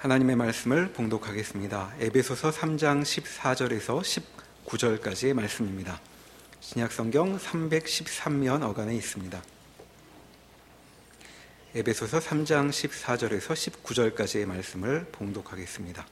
하나님의 말씀을 봉독하겠습니다. 에베소서 3장 14절에서 19절까지의 말씀입니다. 신약성경 313면 어간에 있습니다. 에베소서 3장 14절에서 19절까지의 말씀을 봉독하겠습니다.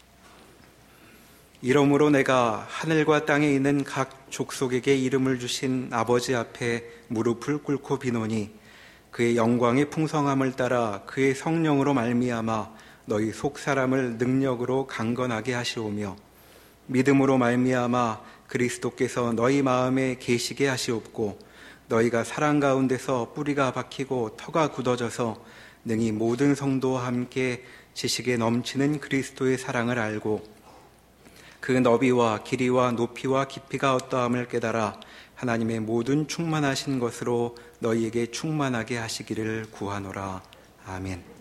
이러므로 내가 하늘과 땅에 있는 각 족속에게 이름을 주신 아버지 앞에 무릎을 꿇고 비노니 그의 영광의 풍성함을 따라 그의 성령으로 말미암아 너희 속사람을 능력으로 강건하게 하시오며 믿음으로 말미암아 그리스도께서 너희 마음에 계시게 하시옵고 너희가 사랑 가운데서 뿌리가 박히고 터가 굳어져서 능히 모든 성도와 함께 지식에 넘치는 그리스도의 사랑을 알고 그 너비와 길이와 높이와 깊이가 어떠함을 깨달아 하나님의 모든 충만하신 것으로 너희에게 충만하게 하시기를 구하노라. 아멘.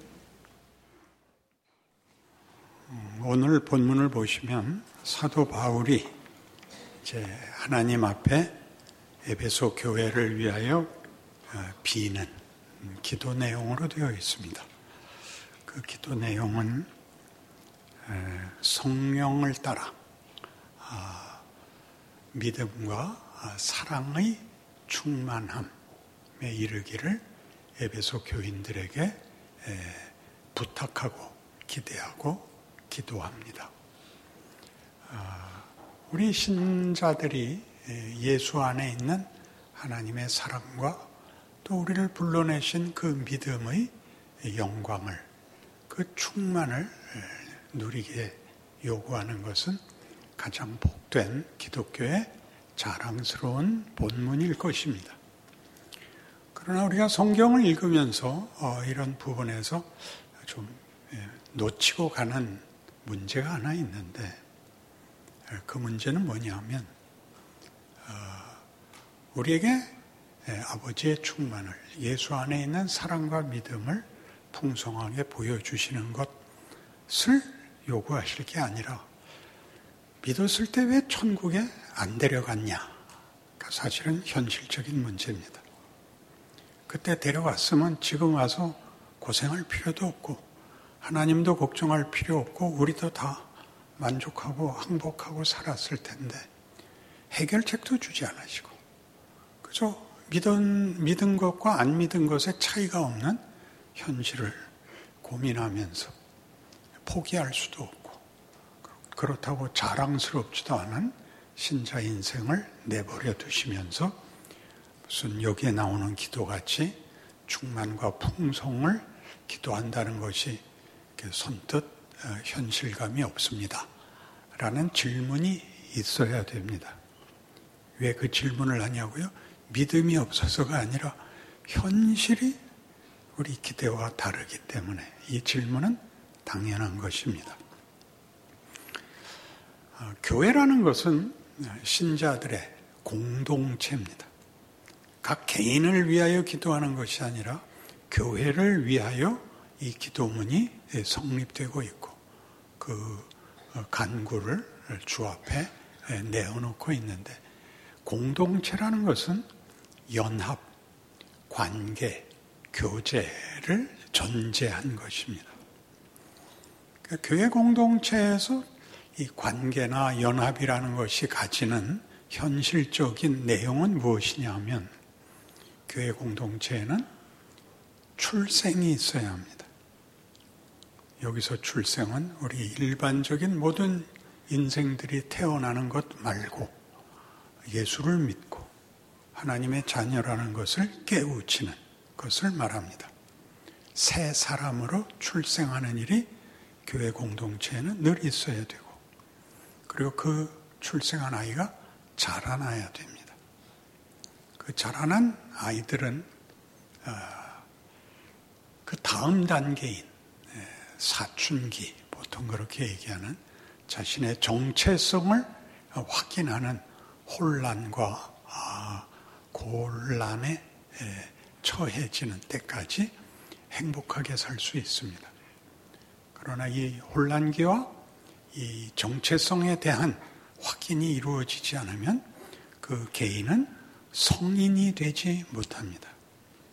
오늘 본문을 보시면 사도 바울이 이제 하나님 앞에 에베소 교회를 위하여 비는 기도 내용으로 되어 있습니다. 그 기도 내용은 성령을 따라 믿음과 사랑의 충만함에 이르기를 에베소 교인들에게 부탁하고 기대하고 기도합니다. 우리 신자들이 예수 안에 있는 하나님의 사랑과 또 우리를 불러내신 그 믿음의 영광을, 그 충만을 누리게 요구하는 것은 가장 복된 기독교의 자랑스러운 본문일 것입니다. 그러나 우리가 성경을 읽으면서 이런 부분에서 좀 놓치고 가는 문제가 하나 있는데, 그 문제는 뭐냐면 우리에게 아버지의 충만을, 예수 안에 있는 사랑과 믿음을 풍성하게 보여주시는 것을 요구하실 게 아니라 믿었을 때 왜 천국에 안 데려갔냐? 사실은 현실적인 문제입니다. 그때 데려갔으면 지금 와서 고생할 필요도 없고 하나님도 걱정할 필요 없고 우리도 다 만족하고 행복하고 살았을 텐데 해결책도 주지 않으시고 그저 믿은 것과 안 믿은 것의 차이가 없는 현실을 고민하면서 포기할 수도 없고 그렇다고 자랑스럽지도 않은 신자 인생을 내버려 두시면서 무슨 여기에 나오는 기도같이 충만과 풍성을 기도한다는 것이 선뜻 현실감이 없습니다. 라는 질문이 있어야 됩니다. 왜 그 질문을 하냐고요? 믿음이 없어서가 아니라 현실이 우리 기대와 다르기 때문에 이 질문은 당연한 것입니다. 교회라는 것은 신자들의 공동체입니다. 각 개인을 위하여 기도하는 것이 아니라 교회를 위하여 이 기도문이 성립되고 있고 그 간구를 주 앞에 내어놓고 있는데, 공동체라는 것은 연합, 관계, 교제를 전제한 것입니다. 그러니까 교회 공동체에서 이 관계나 연합이라는 것이 가지는 현실적인 내용은 무엇이냐 하면 교회 공동체에는 출생이 있어야 합니다. 여기서 출생은 우리 일반적인 모든 인생들이 태어나는 것 말고 예수를 믿고 하나님의 자녀라는 것을 깨우치는 것을 말합니다. 새 사람으로 출생하는 일이 교회 공동체에는 늘 있어야 되고, 그리고 그 출생한 아이가 자라나야 됩니다. 그 자라난 아이들은 그 다음 단계인 사춘기, 보통 그렇게 얘기하는 자신의 정체성을 확인하는 혼란과 곤란에 처해지는 때까지 행복하게 살 수 있습니다. 그러나 이 혼란기와 이 정체성에 대한 확인이 이루어지지 않으면 그 개인은 성인이 되지 못합니다.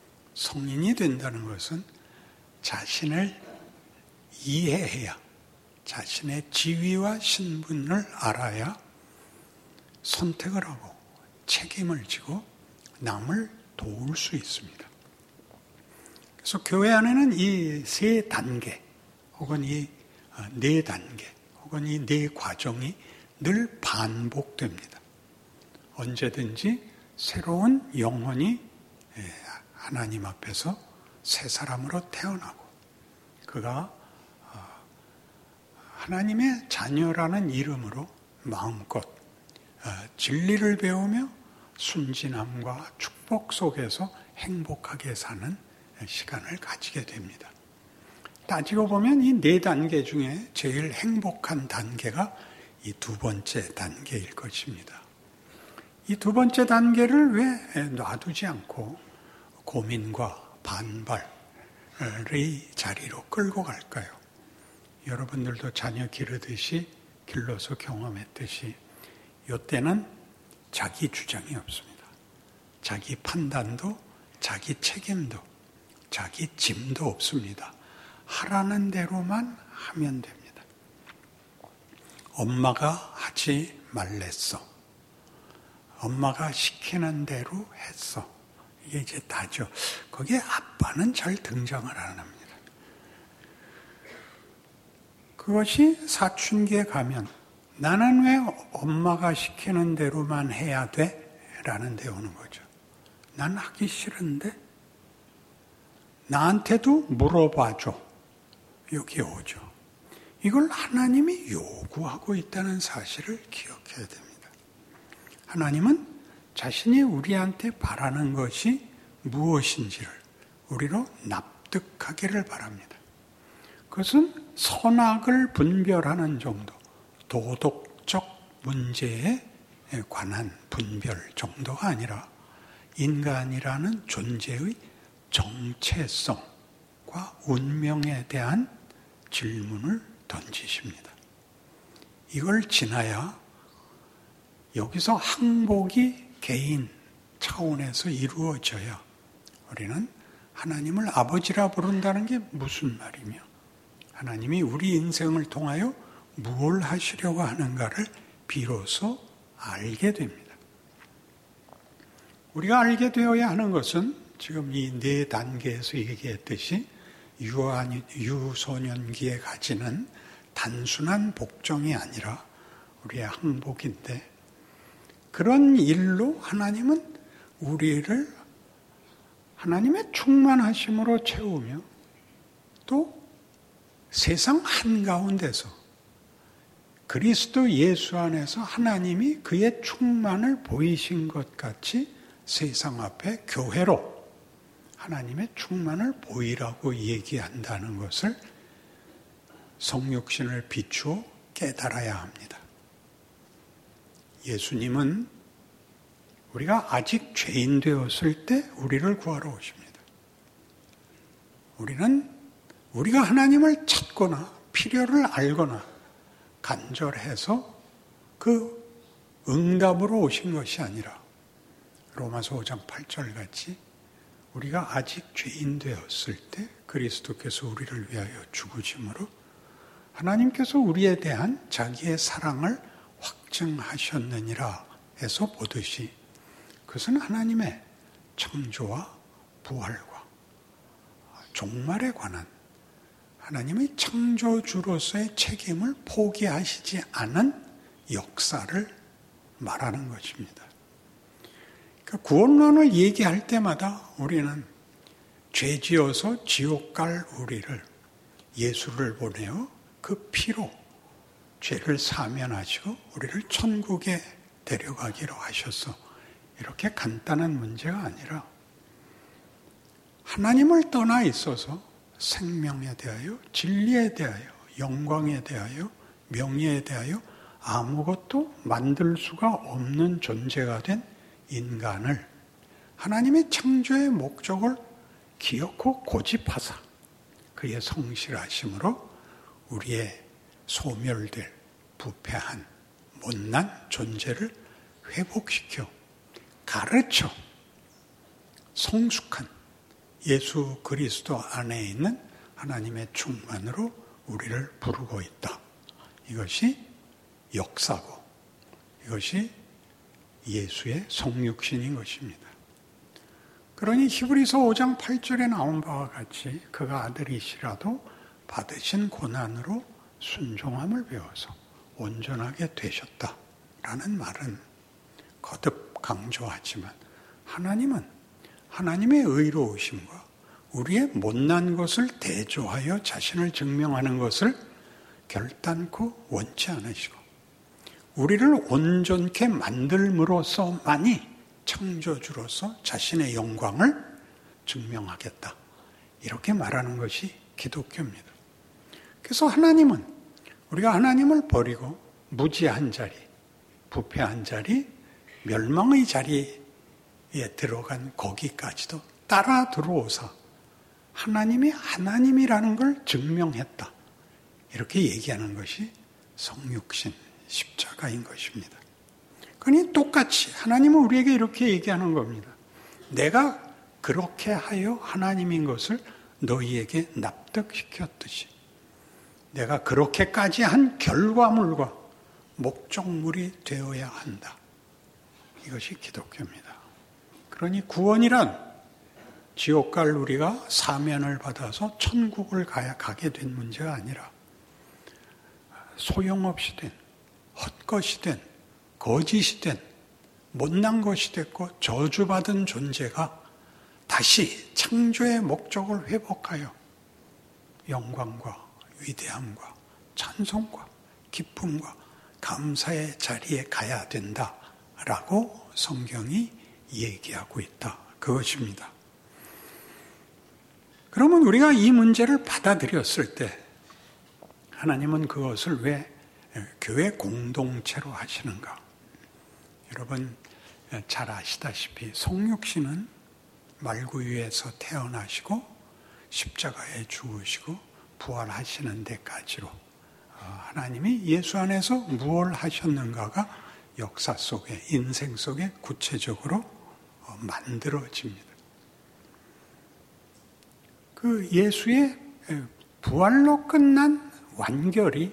성인이 된다는 것은 자신을 이해해야 자신의 지위와 신분을 알아야 선택을 하고 책임을 지고 남을 도울 수 있습니다. 그래서 교회 안에는 이 세 단계 혹은 이 네 단계 혹은 이 네 과정이 늘 반복됩니다. 언제든지 새로운 영혼이 하나님 앞에서 새 사람으로 태어나고 그가 하나님의 자녀라는 이름으로 마음껏 진리를 배우며 순진함과 축복 속에서 행복하게 사는 시간을 가지게 됩니다. 따지고 보면 이 네 단계 중에 제일 행복한 단계가 이 두 번째 단계일 것입니다. 이 두 번째 단계를 왜 놔두지 않고 고민과 반발의 자리로 끌고 갈까요? 여러분들도 자녀 기르듯이 길러서 경험했듯이 이때는 자기 주장이 없습니다. 자기 판단도 자기 책임도 자기 짐도 없습니다. 하라는 대로만 하면 됩니다. 엄마가 하지 말랬어. 엄마가 시키는 대로 했어. 이게 이제 다죠. 거기에 아빠는 잘 등장을 안 합니다. 그것이 사춘기에 가면 나는 왜 엄마가 시키는 대로만 해야 돼? 라는 데 오는 거죠. 난 하기 싫은데 나한테도 물어봐줘. 여기 오죠. 이걸 하나님이 요구하고 있다는 사실을 기억해야 됩니다. 하나님은 자신이 우리한테 바라는 것이 무엇인지를 우리로 납득하기를 바랍니다. 그것은 선악을 분별하는 정도, 도덕적 문제에 관한 분별 정도가 아니라 인간이라는 존재의 정체성과 운명에 대한 질문을 던지십니다. 이걸 지나야 여기서 항복이 개인 차원에서 이루어져야 우리는 하나님을 아버지라 부른다는 게 무슨 말이며 하나님이 우리 인생을 통하여 무엇을 하시려고 하는가를 비로소 알게 됩니다. 우리가 알게 되어야 하는 것은 지금 이 네 단계에서 얘기했듯이 유소년기에 가지는 단순한 복종이 아니라 우리의 항복인데 그런 일로 하나님은 우리를 하나님의 충만하심으로 채우며 또 세상 한가운데서 그리스도 예수 안에서 하나님이 그의 충만을 보이신 것 같이 세상 앞에 교회로 하나님의 충만을 보이라고 얘기한다는 것을 성육신을 비추어 깨달아야 합니다. 예수님은 우리가 아직 죄인 되었을 때 우리를 구하러 오십니다. 우리는 우리가 하나님을 찾거나 필요를 알거나 간절해서 그 응답으로 오신 것이 아니라 로마서 5장 8절 같이 우리가 아직 죄인 되었을 때 그리스도께서 우리를 위하여 죽으심으로 하나님께서 우리에 대한 자기의 사랑을 확증하셨느니라 해서 보듯이 그것은 하나님의 창조와 부활과 종말에 관한 하나님의 창조주로서의 책임을 포기하시지 않은 역사를 말하는 것입니다. 그러니까 구원론을 얘기할 때마다 우리는 죄지어서 지옥 갈 우리를 예수를 보내어 그 피로 죄를 사면하시고 우리를 천국에 데려가기로 하셔서 이렇게 간단한 문제가 아니라 하나님을 떠나 있어서 생명에 대하여, 진리에 대하여, 영광에 대하여, 명예에 대하여 아무것도 만들 수가 없는 존재가 된 인간을 하나님의 창조의 목적을 기어코 고집하사 그의 성실하심으로 우리의 소멸될 부패한 못난 존재를 회복시켜 가르쳐 성숙한 예수 그리스도 안에 있는 하나님의 충만으로 우리를 부르고 있다. 이것이 역사고 이것이 예수의 성육신인 것입니다. 그러니 히브리서 5장 8절에 나온 바와 같이 그가 아들이시라도 받으신 고난으로 순종함을 배워서 온전하게 되셨다라는 말은 거듭 강조하지만 하나님은 하나님의 의로우심과 우리의 못난 것을 대조하여 자신을 증명하는 것을 결단코 원치 않으시고 우리를 온전케 만들므로써만이 창조주로서 자신의 영광을 증명하겠다. 이렇게 말하는 것이 기독교입니다. 그래서 하나님은 우리가 하나님을 버리고 무지한 자리, 부패한 자리, 멸망의 자리에 들어간 거기까지도 따라 들어오사 하나님이 하나님이라는 걸 증명했다. 이렇게 얘기하는 것이 성육신, 십자가인 것입니다. 그러니 똑같이 하나님은 우리에게 이렇게 얘기하는 겁니다. 내가 그렇게 하여 하나님인 것을 너희에게 납득시켰듯이 내가 그렇게까지 한 결과물과 목적물이 되어야 한다. 이것이 기독교입니다. 그러니 구원이란 지옥 갈 우리가 사면을 받아서 천국을 가게 된 문제가 아니라 소용없이 된, 헛것이 된, 거짓이 된, 못난 것이 됐고 저주받은 존재가 다시 창조의 목적을 회복하여 영광과 위대함과 찬송과 기쁨과 감사의 자리에 가야 된다라고 성경이 얘기하고 있다. 그것입니다. 그러면 우리가 이 문제를 받아들였을 때 하나님은 그것을 왜 교회 공동체로 하시는가? 여러분 잘 아시다시피 성육신은 말구유에서 태어나시고 십자가에 죽으시고 부활하시는 데까지로 하나님이 예수 안에서 무엇을 하셨는가가 역사 속에 인생 속에 구체적으로 만들어집니다. 그 예수의 부활로 끝난 완결이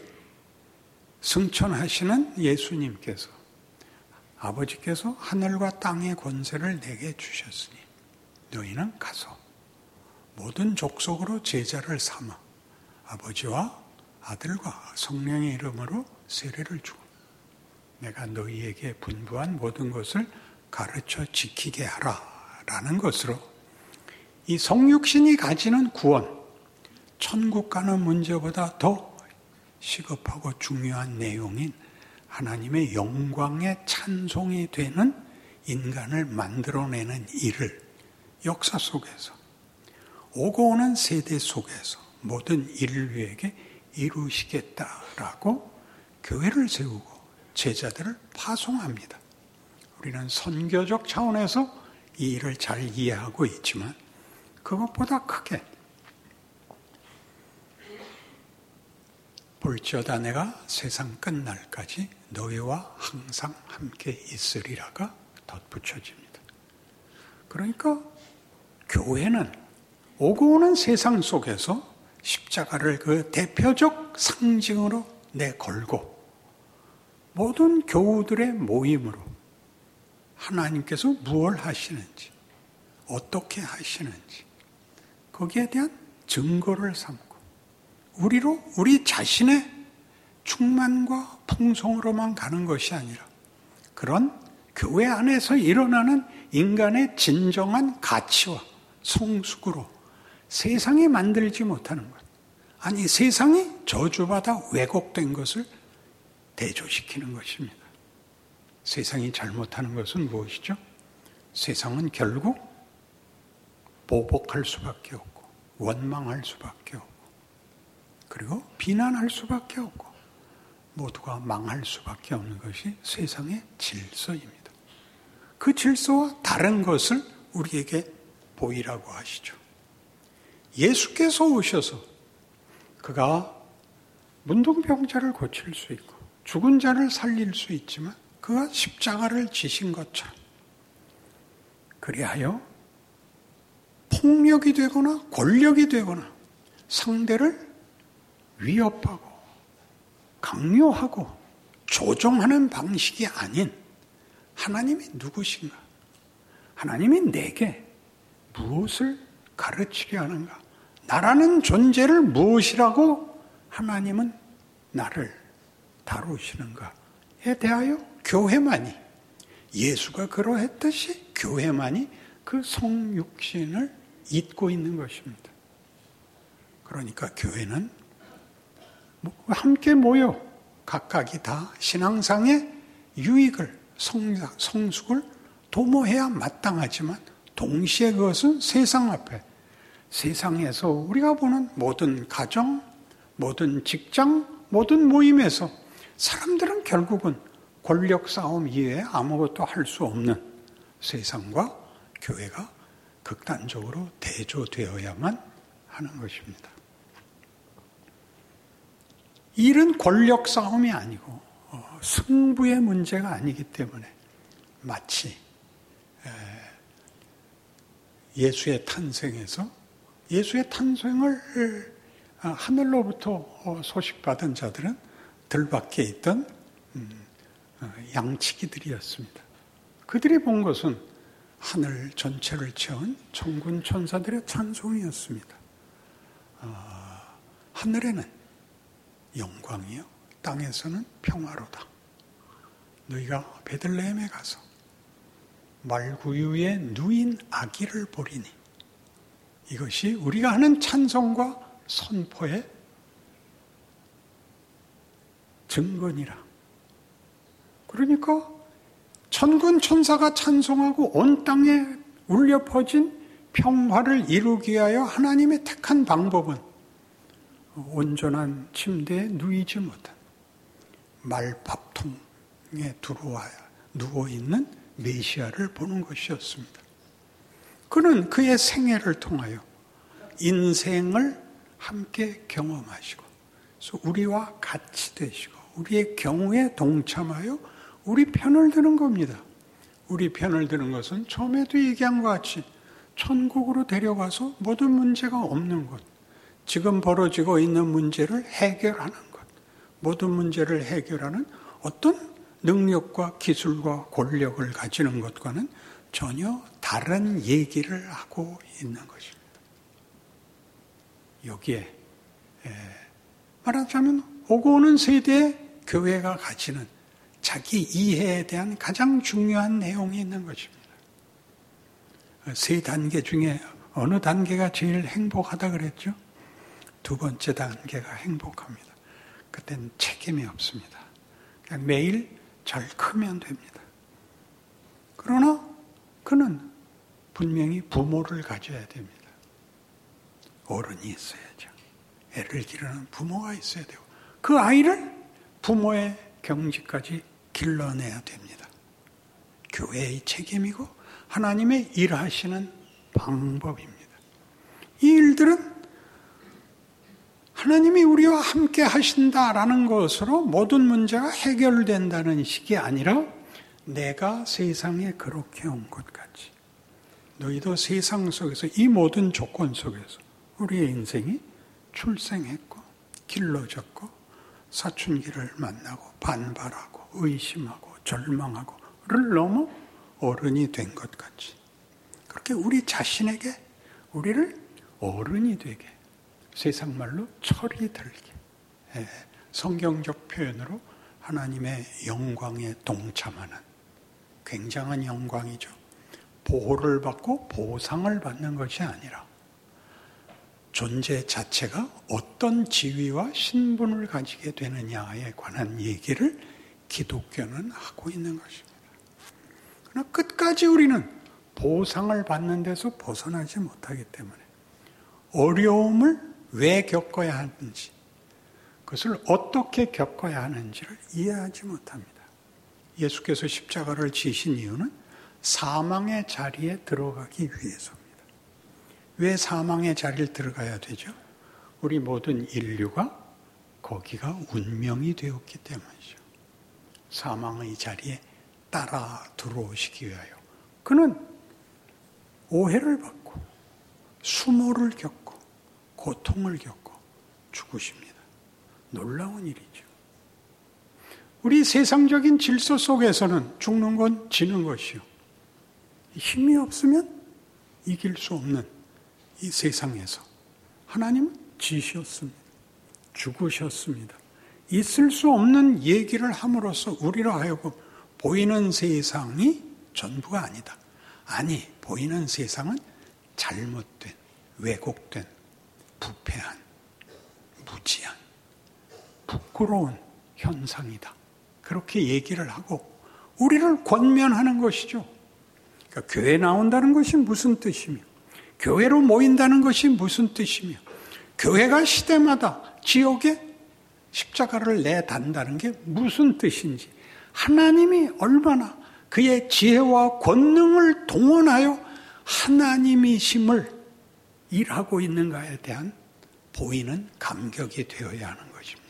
승천하시는 예수님께서 아버지께서 하늘과 땅의 권세를 내게 주셨으니 너희는 가서 모든 족속으로 제자를 삼아 아버지와 아들과 성령의 이름으로 세례를 주고 내가 너희에게 분부한 모든 것을 가르쳐 지키게 하라 라는 것으로 이 성육신이 가지는 구원, 천국 가는 문제보다 더 시급하고 중요한 내용인 하나님의 영광의 찬송이 되는 인간을 만들어내는 일을 역사 속에서 오고 오는 세대 속에서 모든 인류에게 이루시겠다라고 교회를 세우고 제자들을 파송합니다. 우리는 선교적 차원에서 이 일을 잘 이해하고 있지만 그것보다 크게 볼지어다 내가 세상 끝날까지 너희와 항상 함께 있으리라가 덧붙여집니다. 그러니까 교회는 오고 오는 세상 속에서 십자가를 그 대표적 상징으로 내걸고 모든 교우들의 모임으로 하나님께서 무엇을 하시는지 어떻게 하시는지 거기에 대한 증거를 삼고 우리 자신의 충만과 풍성으로만 가는 것이 아니라 그런 교회 안에서 일어나는 인간의 진정한 가치와 성숙으로 세상이 만들지 못하는 것, 아니 세상이 저주받아 왜곡된 것을 대조시키는 것입니다. 세상이 잘못하는 것은 무엇이죠? 세상은 결국 보복할 수밖에 없고 원망할 수밖에 없고 그리고 비난할 수밖에 없고 모두가 망할 수밖에 없는 것이 세상의 질서입니다. 그 질서와 다른 것을 우리에게 보이라고 하시죠. 예수께서 오셔서 그가 문둥병자를 고칠 수 있고 죽은 자를 살릴 수 있지만 그가 십자가를 지신 것처럼 그리하여 폭력이 되거나 권력이 되거나 상대를 위협하고 강요하고 조종하는 방식이 아닌 하나님이 누구신가? 하나님이 내게 무엇을 가르치려 하는가? 나라는 존재를 무엇이라고 하나님은 나를 다루시는가에 대하여 교회만이, 예수가 그러했듯이 교회만이 그 성육신을 잇고 있는 것입니다. 그러니까 교회는 함께 모여 각각이 다 신앙상의 유익을, 성숙을 도모해야 마땅하지만 동시에 그것은 세상 앞에, 세상에서 우리가 보는 모든 가정, 모든 직장, 모든 모임에서 사람들은 결국은 권력 싸움 이외에 아무것도 할 수 없는 세상과 교회가 극단적으로 대조되어야만 하는 것입니다. 일은 권력 싸움이 아니고 승부의 문제가 아니기 때문에 마치 예수의 탄생에서 예수의 탄생을 하늘로부터 소식받은 자들은 들밖에 있던 양치기들이었습니다. 그들이 본 것은 하늘 전체를 채운 천군 천사들의 찬송이었습니다. 하늘에는 영광이요, 땅에서는 평화로다. 너희가 베들레헴에 가서 말구유에 누인 아기를 보리니 이것이 우리가 하는 찬송과 선포의 증거니라. 그러니까 천군 천사가 찬송하고 온 땅에 울려 퍼진 평화를 이루기 위하여 하나님의 택한 방법은 온전한 침대에 누이지 못한 말밥통에 들어와야 누워있는 메시아를 보는 것이었습니다. 그는 그의 생애를 통하여 인생을 함께 경험하시고 우리와 같이 되시고 우리의 경우에 동참하여 우리 편을 드는 겁니다. 우리 편을 드는 것은 처음에도 얘기한 것 같이 천국으로 데려가서 모든 문제가 없는 것, 지금 벌어지고 있는 문제를 해결하는 것, 모든 문제를 해결하는 어떤 능력과 기술과 권력을 가지는 것과는 전혀 다른 얘기를 하고 있는 것입니다. 여기에 말하자면 오고 오는 세대의 교회가 가지는 자기 이해에 대한 가장 중요한 내용이 있는 것입니다. 세 단계 중에 어느 단계가 제일 행복하다 그랬죠? 두 번째 단계가 행복합니다. 그때는 책임이 없습니다. 그냥 매일 잘 크면 됩니다. 그러나 그는 분명히 부모를 가져야 됩니다. 어른이 있어야죠. 애를 기르는 부모가 있어야 되고 그 아이를 부모의 경지까지 길러내야 됩니다. 교회의 책임이고 하나님의 일하시는 방법입니다. 이 일들은 하나님이 우리와 함께 하신다라는 것으로 모든 문제가 해결된다는 식이 아니라 내가 세상에 그렇게 온 것 같이 너희도 세상 속에서 이 모든 조건 속에서 우리의 인생이 출생했고 길러졌고 사춘기를 만나고 반발하고 의심하고 절망하고를 넘어 어른이 된 것 같이 그렇게 우리 자신에게 우리를 어른이 되게 세상 말로 철이 들게 성경적 표현으로 하나님의 영광에 동참하는 굉장한 영광이죠. 보호를 받고 보상을 받는 것이 아니라 존재 자체가 어떤 지위와 신분을 가지게 되느냐에 관한 얘기를 기독교는 하고 있는 것입니다. 그러나 끝까지 우리는 보상을 받는 데서 벗어나지 못하기 때문에 어려움을 왜 겪어야 하는지, 그것을 어떻게 겪어야 하는지를 이해하지 못합니다. 예수께서 십자가를 지신 이유는 사망의 자리에 들어가기 위해서입니다. 왜 사망의 자리를 들어가야 되죠? 우리 모든 인류가 거기가 운명이 되었기 때문이죠. 사망의 자리에 따라 들어오시기 위하여 그는 오해를 받고 수모를 겪고 고통을 겪고 죽으십니다. 놀라운 일이죠. 우리 세상적인 질서 속에서는 죽는 건 지는 것이요. 힘이 없으면 이길 수 없는 이 세상에서 하나님은 지셨습니다. 죽으셨습니다. 있을 수 없는 얘기를 함으로써 우리로 하여금 보이는 세상이 전부가 아니다. 아니, 보이는 세상은 잘못된, 왜곡된, 부패한, 무지한, 부끄러운 현상이다. 그렇게 얘기를 하고 우리를 권면하는 것이죠. 그러니까 교회 나온다는 것이 무슨 뜻이며, 교회로 모인다는 것이 무슨 뜻이며, 교회가 시대마다 지옥에 십자가를 내단다는 게 무슨 뜻인지, 하나님이 얼마나 그의 지혜와 권능을 동원하여 하나님이심을 일하고 있는가에 대한 보이는 감격이 되어야 하는 것입니다.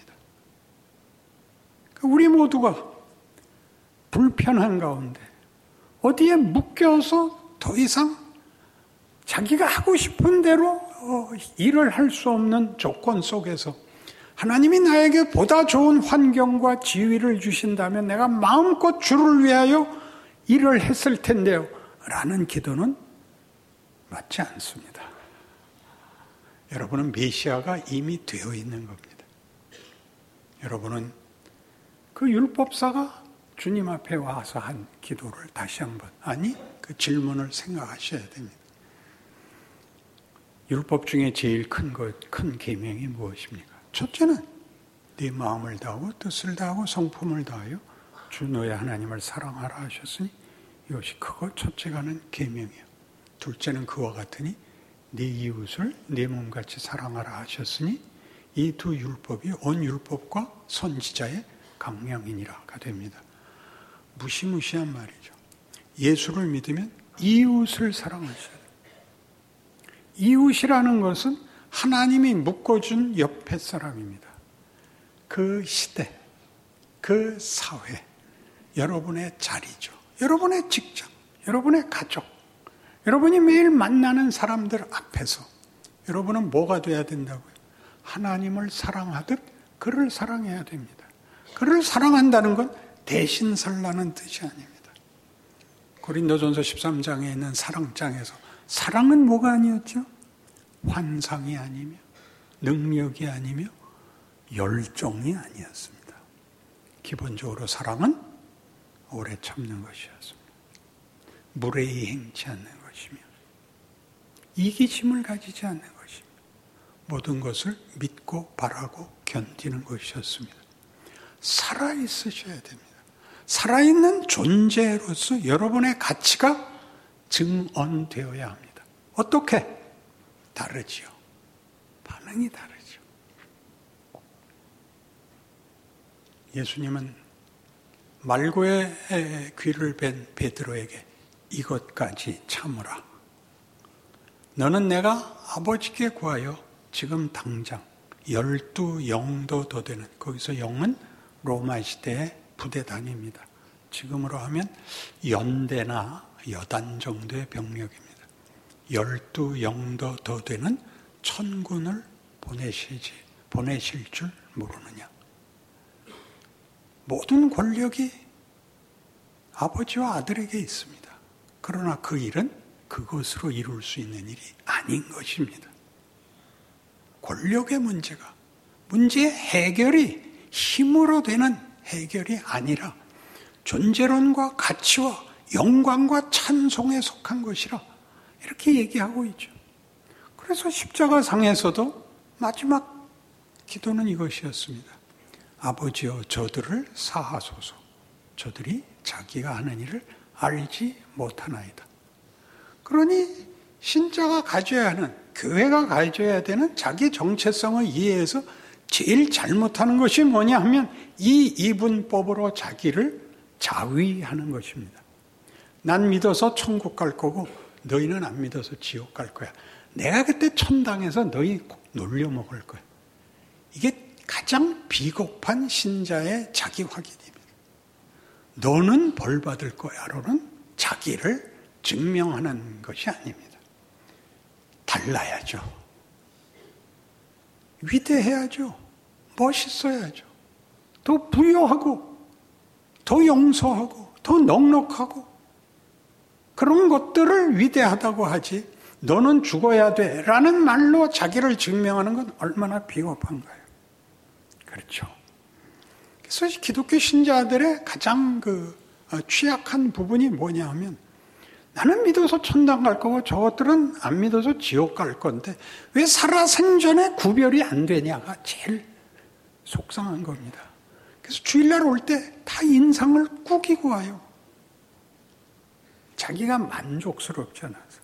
우리 모두가 불편한 가운데 어디에 묶여서 더 이상 자기가 하고 싶은 대로 일을 할 수 없는 조건 속에서 하나님이 나에게 보다 좋은 환경과 지위를 주신다면 내가 마음껏 주를 위하여 일을 했을 텐데요. 라는 기도는 맞지 않습니다. 여러분은 메시아가 이미 되어 있는 겁니다. 여러분은 그 율법사가 주님 앞에 와서 한 기도를 다시 한번, 아니 그 질문을 생각하셔야 됩니다. 율법 중에 제일 큰 계명이 무엇입니까? 첫째는 네 마음을 다하고 뜻을 다하고 성품을 다하여 주 너의 하나님을 사랑하라 하셨으니 이것이 크고 첫째가 는 계명이에요. 둘째는 그와 같으니 네 이웃을 네 몸같이 사랑하라 하셨으니 이 두 율법이 온 율법과 선지자의 강령이니라가 됩니다. 무시무시한 말이죠. 예수를 믿으면 이웃을 사랑하셔야 돼요. 이웃이라는 것은 하나님이 묶어준 옆에 사람입니다. 그 시대, 그 사회, 여러분의 자리죠. 여러분의 직장, 여러분의 가족, 여러분이 매일 만나는 사람들 앞에서 여러분은 뭐가 돼야 된다고요? 하나님을 사랑하듯 그를 사랑해야 됩니다. 그를 사랑한다는 건 대신 살라는 뜻이 아닙니다. 고린도전서 13장에 있는 사랑장에서 사랑은 뭐가 아니었죠? 환상이 아니며 능력이 아니며 열정이 아니었습니다. 기본적으로 사랑은 오래 참는 것이었습니다. 무례히 행치 않는 것이며 이기심을 가지지 않는 것이며 모든 것을 믿고 바라고 견디는 것이었습니다. 살아있으셔야 됩니다. 살아있는 존재로서 여러분의 가치가 증언되어야 합니다. 어떻게? 다르지요. 반응이 다르죠. 예수님은 말고의 귀를 벤 베드로에게 이것까지 참으라. 너는 내가 아버지께 구하여 지금 당장 12영도 더 되는, 거기서 영은 로마 시대의 부대단입니다. 지금으로 하면 연대나 여단 정도의 병력입니다. 12영도 더 되는 천군을 보내실 줄 모르느냐. 모든 권력이 아버지와 아들에게 있습니다. 그러나 그 일은 그것으로 이룰 수 있는 일이 아닌 것입니다. 권력의 문제의 해결이 힘으로 되는 해결이 아니라 존재론과 가치와 영광과 찬송에 속한 것이라 이렇게 얘기하고 있죠. 그래서 십자가상에서도 마지막 기도는 이것이었습니다. 아버지여 저들을 사하소서. 저들이 자기가 하는 일을 알지 못하나이다. 그러니 신자가 가져야 하는, 교회가 가져야 되는 자기 정체성을 이해해서 제일 잘못하는 것이 뭐냐 하면 이 이분법으로 자기를 자위하는 것입니다. 난 믿어서 천국 갈 거고 너희는 안 믿어서 지옥 갈 거야. 내가 그때 천당에서 너희 놀려 먹을 거야. 이게 가장 비겁한 신자의 자기 확인입니다. 너는 벌 받을 거야로는 자기를 증명하는 것이 아닙니다. 달라야죠. 위대해야죠. 멋있어야죠. 더 부유하고 더 용서하고, 더 넉넉하고, 그런 것들을 위대하다고 하지, 너는 죽어야 돼 라는 말로 자기를 증명하는 건 얼마나 비겁한 거예요. 그렇죠. 그래서 기독교 신자들의 가장 취약한 부분이 뭐냐 하면, 나는 믿어서 천당 갈 거고 저것들은 안 믿어서 지옥 갈 건데 왜 살아생전에 구별이 안 되냐가 제일 속상한 겁니다. 그래서 주일날 올 때 다 인상을 꾸기고 와요. 자기가 만족스럽지 않아서.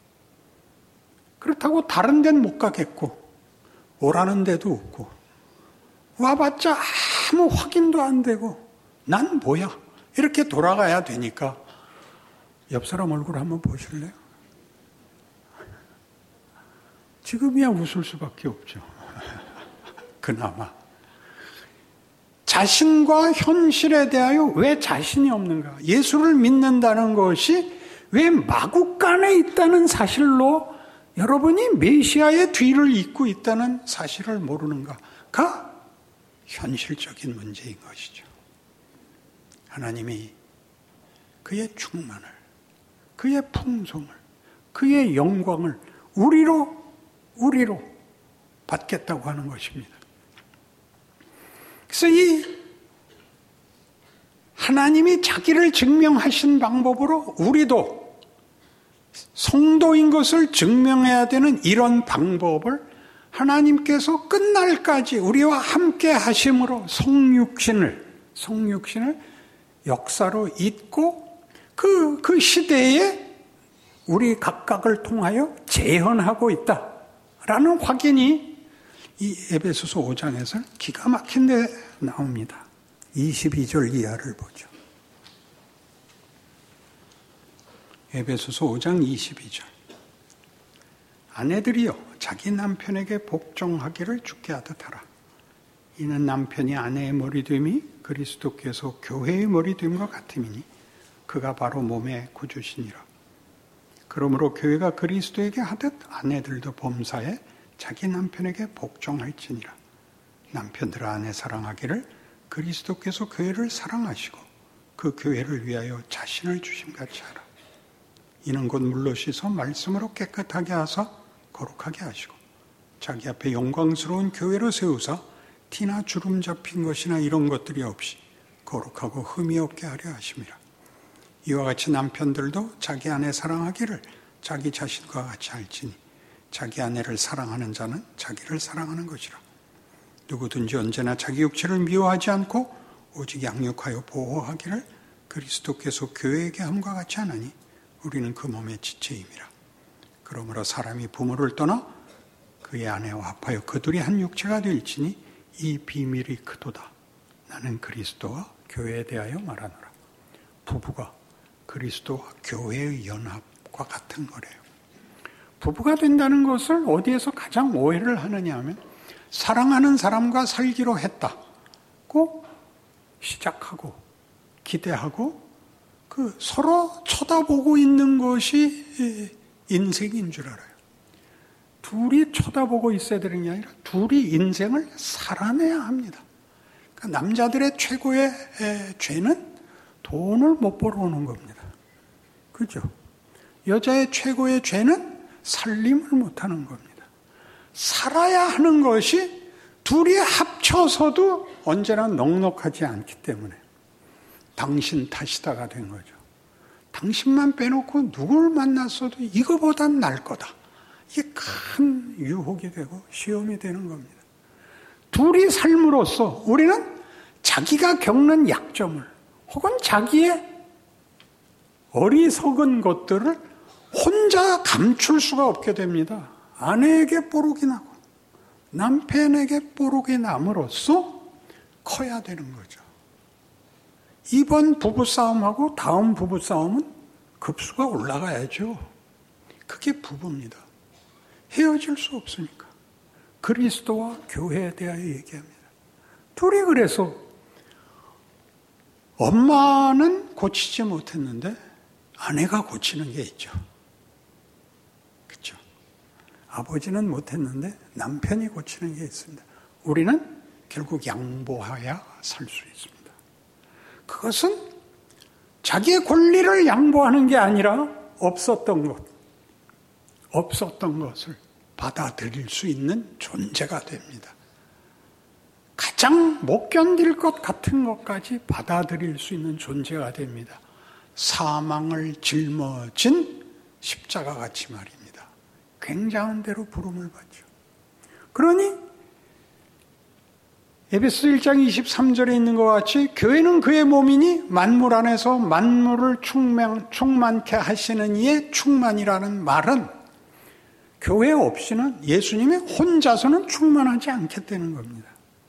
그렇다고 다른 데는 못 가겠고 오라는 데도 없고 와봤자 아무 확인도 안 되고 난 뭐야? 이렇게 돌아가야 되니까 옆 사람 얼굴 한번 보실래요? 지금이야 웃을 수밖에 없죠. 그나마. 자신과 현실에 대하여 왜 자신이 없는가? 예수를 믿는다는 것이 왜 마구간에 있다는 사실로 여러분이 메시아의 뒤를 잇고 있다는 사실을 모르는가가 현실적인 문제인 것이죠. 하나님이 그의 충만을, 그의 풍성을, 그의 영광을 우리로 받겠다고 하는 것입니다. 그래서 이 하나님이 자기를 증명하신 방법으로 우리도 성도인 것을 증명해야 되는 이런 방법을 하나님께서 끝날까지 우리와 함께 하심으로 성육신을 역사로 잇고 그 시대에 우리 각각을 통하여 재현하고 있다라는 확인이 이 에베소서 5장에서 기가 막힌 데 나옵니다. 22절 이하를 보죠. 에베소서 5장 22절. 아내들이여 자기 남편에게 복종하기를 주께 하듯 하라. 이는 남편이 아내의 머리됨이 그리스도께서 교회의 머리됨과 같음이니 그가 바로 몸의 구주시니라. 그러므로 교회가 그리스도에게 하듯 아내들도 범사에 자기 남편에게 복종할지니라. 남편들 아내 사랑하기를 그리스도께서 교회를 사랑하시고 그 교회를 위하여 자신을 주심같이 하라. 이는 곧 물로 씻어 말씀으로 깨끗하게 하사 거룩하게 하시고 자기 앞에 영광스러운 교회로 세우사 티나 주름 잡힌 것이나 이런 것들이 없이 거룩하고 흠이 없게 하려 하심이라. 이와 같이 남편들도 자기 아내 사랑하기를 자기 자신과 같이 할지니 자기 아내를 사랑하는 자는 자기를 사랑하는 것이라. 누구든지 언제나 자기 육체를 미워하지 않고 오직 양육하여 보호하기를 그리스도께서 교회에게 함과 같이 하나니 우리는 그 몸의 지체임이라. 그러므로 사람이 부모를 떠나 그의 아내와 합하여 그들이 한 육체가 될지니 이 비밀이 크도다. 나는 그리스도와 교회에 대하여 말하노라. 부부가 그리스도와 교회의 연합과 같은 거래요. 부부가 된다는 것을 어디에서 가장 오해를 하느냐 하면 사랑하는 사람과 살기로 했다고 시작하고 기대하고 서로 쳐다보고 있는 것이 인생인 줄 알아요. 둘이 쳐다보고 있어야 되는 게 아니라 둘이 인생을 살아내야 합니다. 그러니까 남자들의 최고의 죄는 돈을 못 벌어오는 겁니다. 그죠? 여자의 최고의 죄는 살림을 못하는 겁니다. 살아야 하는 것이 둘이 합쳐서도 언제나 넉넉하지 않기 때문에 당신 탓이다가 된 거죠. 당신만 빼놓고 누굴 만났어도 이거보단 나을 거다. 이게 큰 유혹이 되고 시험이 되는 겁니다. 둘이 삶으로써 우리는 자기가 겪는 약점을 혹은 자기의 어리석은 것들을 혼자 감출 수가 없게 됩니다. 아내에게 뽀록이 나고 남편에게 뽀록이 남으로써 커야 되는 거죠. 이번 부부싸움하고 다음 부부싸움은 급수가 올라가야죠. 그게 부부입니다. 헤어질 수 없으니까. 그리스도와 교회에 대하여 얘기합니다. 둘이 그래서 엄마는 고치지 못했는데 아내가 고치는 게 있죠. 그렇죠? 아버지는 못했는데 남편이 고치는 게 있습니다. 우리는 결국 양보해야 살 수 있습니다. 그것은 자기의 권리를 양보하는 게 아니라 없었던 것을 받아들일 수 있는 존재가 됩니다. 가장 못 견딜 것 같은 것까지 받아들일 수 있는 존재가 됩니다. 사망을 짊어진 십자가같이 말입니다. 굉장한 대로 부름을 받죠. 그러니 에베소 1장 23절에 있는 것 같이 교회는 그의 몸이니 만물 안에서 만물을 충만케 하시는 이의 충만이라는 말은 교회 없이는 예수님이 혼자서는 충만하지 않겠다는 겁니다.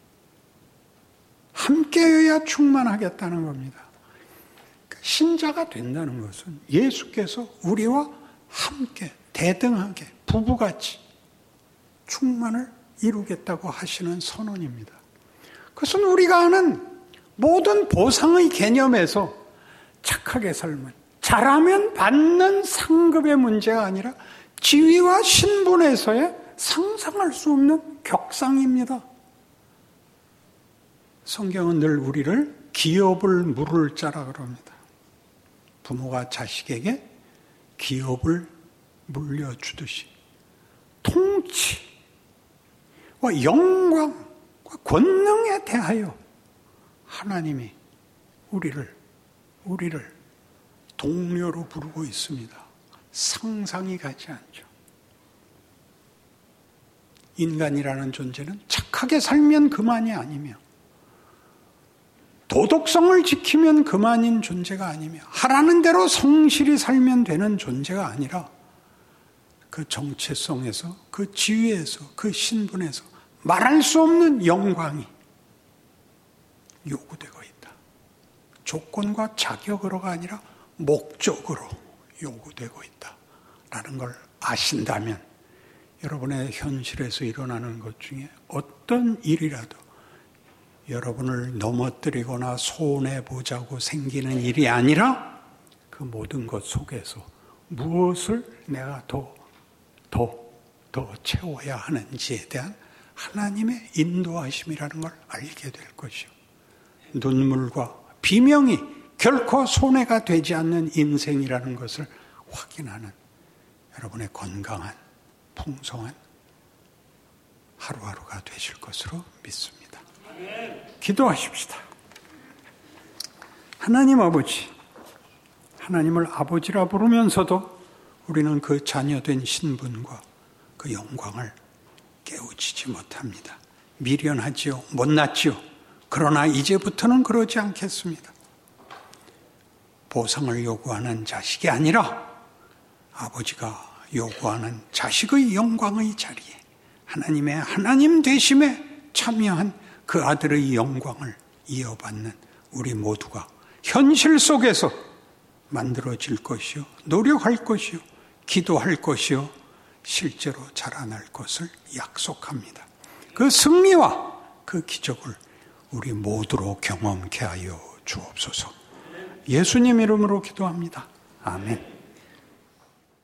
함께여야 충만하겠다는 겁니다. 신자가 된다는 것은 예수께서 우리와 함께 대등하게 부부같이 충만을 이루겠다고 하시는 선언입니다. 그것은 우리가 아는 모든 보상의 개념에서 착하게 살면 잘하면 받는 상급의 문제가 아니라 지위와 신분에서의 상상할 수 없는 격상입니다. 성경은 늘 우리를 기업을 물을 자라 그럽니다. 부모가 자식에게 기업을 물려주듯이 통치와 영광과 권능에 대하여 하나님이 우리를 동료로 부르고 있습니다. 상상이 가지 않죠. 인간이라는 존재는 착하게 살면 그만이 아니며 도덕성을 지키면 그만인 존재가 아니며 하라는 대로 성실히 살면 되는 존재가 아니라 그 정체성에서 그 지위에서 그 신분에서 말할 수 없는 영광이 요구되고 있다. 조건과 자격으로가 아니라 목적으로 요구되고 있다라는 걸 아신다면 여러분의 현실에서 일어나는 것 중에 어떤 일이라도 여러분을 넘어뜨리거나 손해보자고 생기는 일이 아니라 그 모든 것 속에서 무엇을 내가 더 채워야 하는지에 대한 하나님의 인도하심이라는 걸 알게 될 것이요. 눈물과 비명이 결코 손해가 되지 않는 인생이라는 것을 확인하는 여러분의 건강한, 풍성한 하루하루가 되실 것으로 믿습니다. 기도하십시다. 하나님 아버지, 하나님을 아버지라 부르면서도 우리는 그 자녀된 신분과 그 영광을 깨우치지 못합니다. 미련하지요, 못났지요. 그러나 이제부터는 그러지 않겠습니다. 보상을 요구하는 자식이 아니라 아버지가 요구하는 자식의 영광의 자리에 하나님의 하나님 되심에 참여한 그 아들의 영광을 이어받는 우리 모두가 현실 속에서 만들어질 것이요, 노력할 것이요, 기도할 것이요, 실제로 자라날 것을 약속합니다. 그 승리와 그 기적을 우리 모두로 경험케 하여 주옵소서. 예수님 이름으로 기도합니다. 아멘.